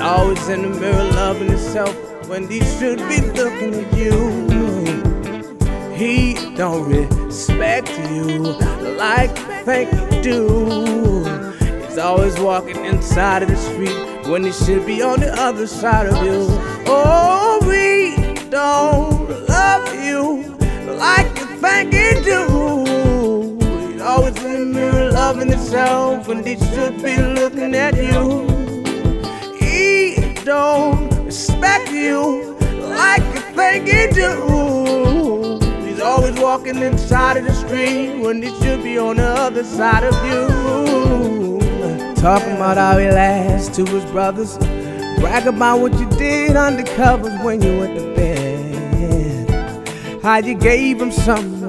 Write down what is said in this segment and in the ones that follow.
always in the mirror loving himself when he should be looking at you. He don't respect you like you think you do. He's always walking inside of the street when he should be on the other side of you. Oh, we don't love you like you think you do. He's always in the mirror loving himself when he should be looking at you. He don't respect you like you think you do. He's always walking inside of the street when he should be on the other side of you. Talking about how he lies to his brothers, brag about what you did under covers when you went to bed. How you gave him something,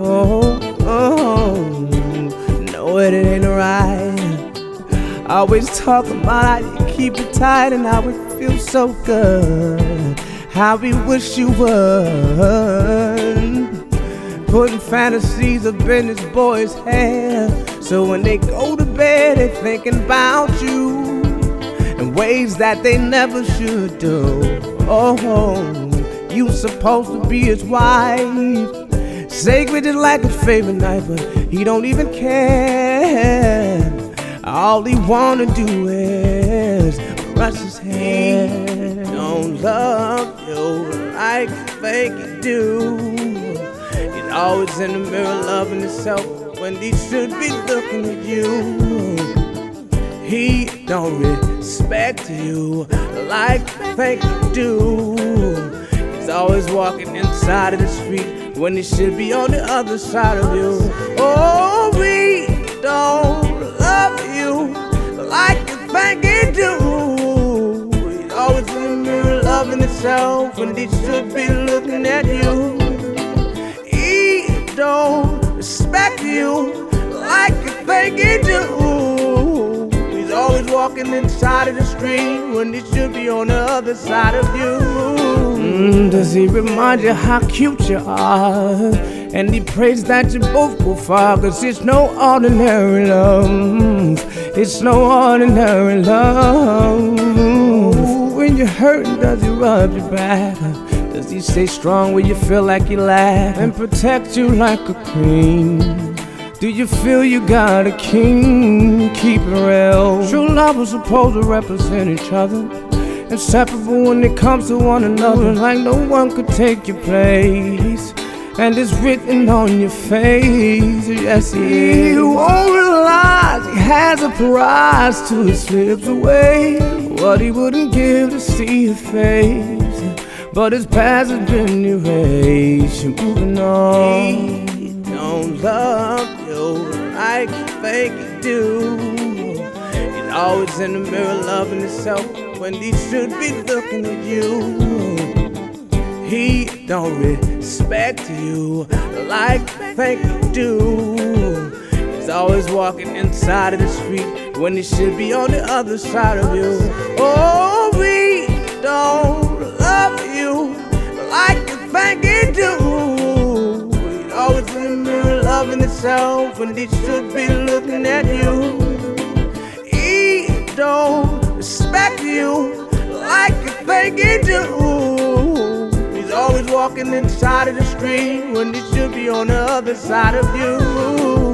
no, it ain't right. Always talking about how you keep it tight and how it feels so good. How we wish you would. Putting fantasies up in his boys' head, so when they go to bed, they thinking about you in ways that they never should do. Oh, you supposed to be his wife, sacred just like his favorite night, but he don't even care. All he wanna do is brush his hair. He don't love you like you think you do. He's always in the mirror loving himself when he should be looking at you. He don't respect you like you think you do. He's always walking inside of the street when he should be on the other side of you. Oh, we don't love you like you think you do. He's always in the mirror loving himself when he should be looking at you. Don't respect you like you think you do. He's always walking inside of the street when he should be on the other side of you. Does he remind you how cute you are? And he prays that you both go far, 'cause it's no ordinary love. It's no ordinary love. When you're hurting, does he rub your back? Does he stay strong when you feel like you lack and protect you like a queen? Do you feel you got a king? Keep it real. True love is supposed to represent each other, inseparable when it comes to one another, like no one could take your place. And it's written on your face, yes it is. You won't realize he has a prize till it slips away. What he wouldn't give to see your face, but his past has been erased. You're moving on. He don't love you like you think you do. He's always in the mirror loving himself when he should be looking at you. He don't respect you like you think you do. He's always walking inside of the street when he should be on the other side of you. Oh, we don't love you like you think you do. He's always in the mirror loving himself when he should be looking at you. He don't respect you like you think you do. He's always walking inside of the street when he should be on the other side of you.